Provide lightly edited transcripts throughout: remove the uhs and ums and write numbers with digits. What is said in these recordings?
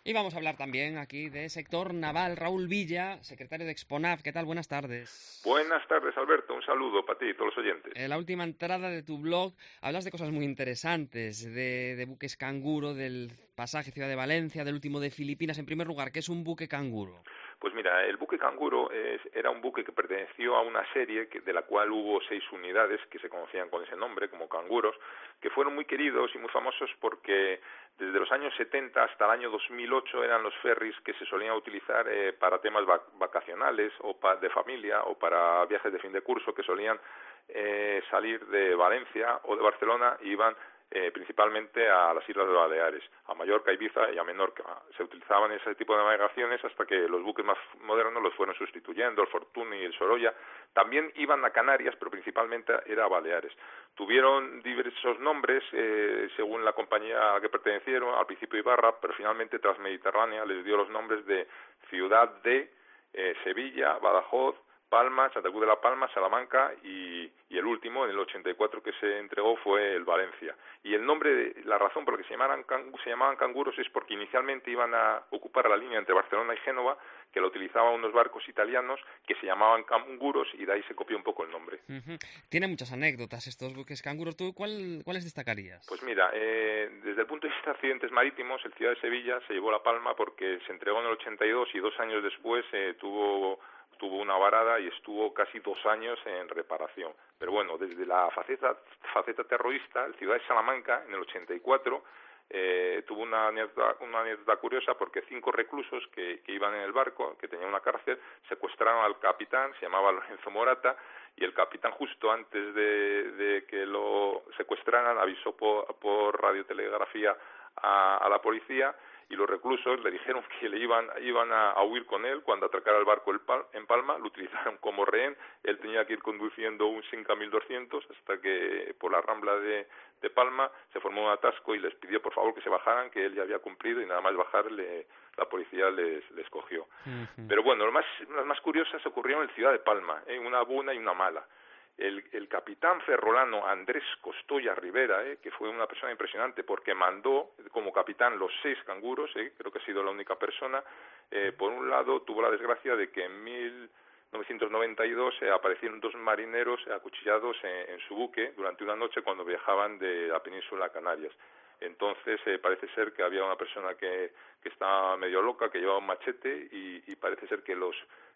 Y vamos a hablar también aquí de sector naval. Raúl Villa, secretario de Exponaf. ¿Qué tal? Buenas tardes. Buenas tardes, Alberto. Un saludo para ti y todos los oyentes. En la última entrada de tu blog hablas de cosas muy interesantes, de buques canguro, del pasaje Ciudad de Valencia, del último de Filipinas. En primer lugar, ¿qué es un buque canguro? Pues mira, el buque canguro era un buque que perteneció a una serie de la cual hubo 6 unidades que se conocían con ese nombre, como canguros, que fueron muy queridos y muy famosos porque desde los años 70 hasta el año 2008 eran los ferries que se solían utilizar para temas vacacionales o de familia o para viajes de fin de curso que solían salir de Valencia o de Barcelona y iban principalmente a las Islas de Baleares, a Mallorca, Ibiza y a Menorca. Se utilizaban ese tipo de navegaciones hasta que los buques más modernos los fueron sustituyendo, el Fortuna y el Sorolla. También iban a Canarias, pero principalmente era a Baleares. Tuvieron diversos nombres según la compañía a la que pertenecieron, al principio Ibarra, pero finalmente Transmediterránea les dio los nombres de Ciudad de Sevilla, Badajoz, Palma, Santa Cruz de la Palma, Salamanca y el último, en el 84 que se entregó, fue el Valencia. Y el nombre, la razón por la que se llamaban canguros es porque inicialmente iban a ocupar la línea entre Barcelona y Génova, que la utilizaban unos barcos italianos que se llamaban canguros y de ahí se copió un poco el nombre. Tiene muchas anécdotas estos buques canguros. ¿Tú cuáles destacarías? Pues mira, desde el punto de vista de accidentes marítimos, el Ciudad de Sevilla se llevó la palma porque se entregó en el 82 y 2 años después tuvo una varada y estuvo casi 2 años en reparación. Pero bueno, desde la faceta terrorista, el Ciudad de Salamanca, en el 84, tuvo una anécdota curiosa porque 5 reclusos que iban en el barco, que tenían una cárcel, secuestraron al capitán, se llamaba Lorenzo Morata, y el capitán justo antes de que lo secuestraran avisó por radiotelegrafía a la policía, y los reclusos le dijeron que le iban a huir con él cuando atracara el barco en Palma. Lo utilizaron como rehén. Él tenía que ir conduciendo un Simca 1200 hasta que por la rambla de Palma se formó un atasco y les pidió por favor que se bajaran, que él ya había cumplido, y nada más bajar la policía les cogió. Pero bueno, las más curiosas ocurrieron en Ciudad de Palma, una buena y una mala. El capitán ferrolano Andrés Costoya Rivera, que fue una persona impresionante porque mandó como capitán los 6 canguros, creo que ha sido la única persona. Por un lado tuvo la desgracia de que en 1992 aparecieron 2 marineros acuchillados en su buque durante una noche cuando viajaban de la península a Canarias. Entonces parece ser que había una persona que estaba medio loca, que llevaba un machete y parece ser que los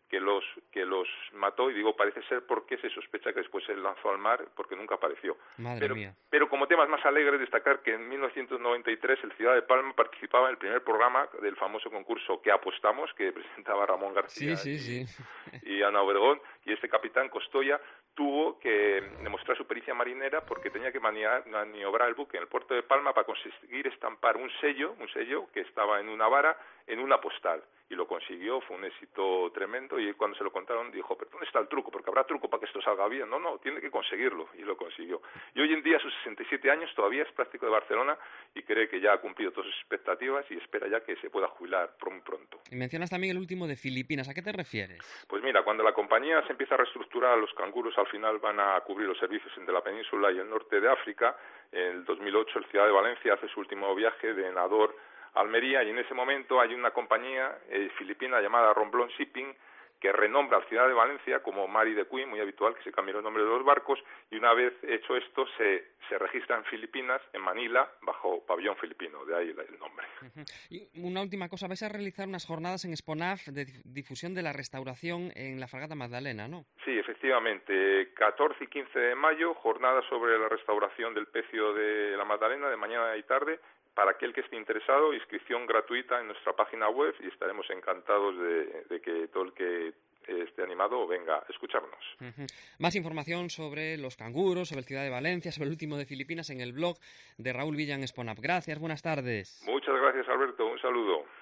mató, y digo parece ser porque se sospecha que después se lanzó al mar porque nunca apareció. Madre mía. Pero como temas más alegres, destacar que en 1993 el Ciudad de Palma participaba en el primer programa del famoso concurso ¿Qué apostamos?, que presentaba Ramón García y Ana Obregón, y este capitán Costoya tuvo que demostrar su pericia marinera porque tenía que maniobrar el buque en el puerto de Palma para conseguir estampar un sello que estaba en una vara en una postal, y lo consiguió. Fue un éxito tremendo, y cuando se lo contaron dijo, pero ¿dónde está el truco? Porque habrá truco para que esto salga bien. No, tiene que conseguirlo, y lo consiguió. Y hoy en día, a sus 67 años, todavía es práctico de Barcelona y cree que ya ha cumplido todas sus expectativas y espera ya que se pueda jubilar muy pronto. Y mencionas también el último de Filipinas. ¿A qué te refieres? Pues mira, cuando la compañía se empieza a reestructurar, los canguros al final van a cubrir los servicios entre la península y el norte de África. En el 2008 el Ciudad de Valencia hace su último viaje de Nador a Almería, y en ese momento hay una compañía filipina llamada Romblon Shipping que renombra al Ciudad de Valencia como Mary the Queen, muy habitual que se cambie el nombre de los barcos, y una vez hecho esto se registra en Filipinas, en Manila, bajo pabellón filipino, de ahí el nombre. Y una última cosa, vais a realizar unas jornadas en Exponaf de difusión de la restauración en la fragata Magdalena, ¿no? Sí, efectivamente, 14 y 15 de mayo, jornadas sobre la restauración del pecio de la Magdalena de mañana y tarde. Para aquel que esté interesado, inscripción gratuita en nuestra página web, y estaremos encantados de que todo el que esté animado venga a escucharnos. Más información sobre los canguros, sobre el Ciudad de Valencia, sobre el último de Filipinas en el blog de Raúl Villa en Exponaf. Gracias, buenas tardes. Muchas gracias, Alberto, un saludo.